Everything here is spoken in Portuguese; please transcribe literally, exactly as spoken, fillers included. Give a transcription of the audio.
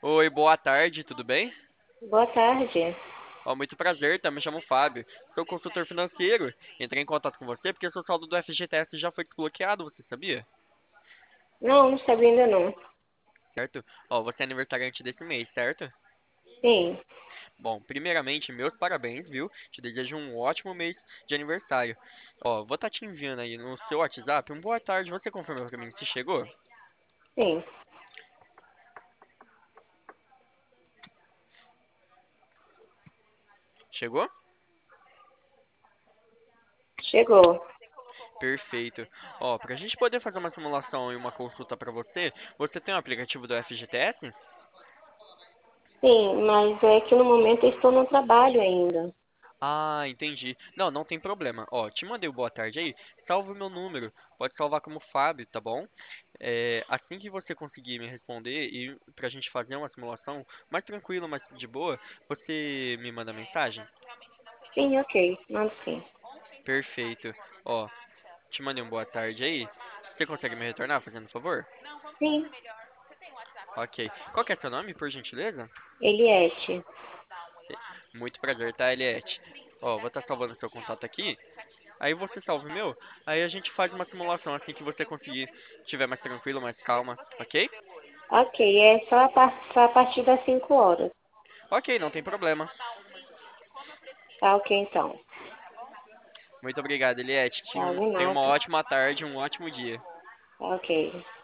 Oi, boa tarde, tudo bem? Boa tarde. Ó, muito prazer, tá? Me chamo Fábio. Sou consultor financeiro. Entrei em contato com você porque seu saldo do F G T S já foi desbloqueado, você sabia? Não, não sabia ainda não. Certo? Ó, você é aniversariante desse mês, certo? Sim, Bom, primeiramente, meus parabéns, viu? Te desejo um ótimo mês de aniversário. Ó, vou estar te enviando aí no seu WhatsApp um boa tarde. Você confirma pra mim se chegou? sim. Chegou? Chegou. Perfeito. Ó, pra gente poder fazer uma simulação e uma consulta pra você, você tem o aplicativo do F G T S? Sim, mas é que no momento eu estou no trabalho ainda. Ah, entendi. Não, não tem problema. Ó, te mandei o boa tarde aí. Salva o meu número. Pode salvar como Fábio, tá bom? É, assim que você conseguir me responder e pra gente fazer uma simulação mais tranquila, mais de boa, você me manda mensagem? Sim, ok. Mando sim. Perfeito. Ó, te mandei um boa tarde aí. Você consegue me retornar, fazendo um favor? Sim, Ok. Qual que é seu nome, por gentileza? Eliette. Muito prazer, tá, Eliette? Ó, vou estar salvando seu contato aqui. Aí você salva o meu, aí a gente faz uma simulação assim que você conseguir, estiver mais tranquilo, mais calma, ok? Ok, é só a, par só a partir das cinco horas. Ok, não tem problema. Tá ok, então. Muito obrigado, Eliette. Tá, Tinha- de Tenha uma nada. ótima tarde, um ótimo dia. Tá ok.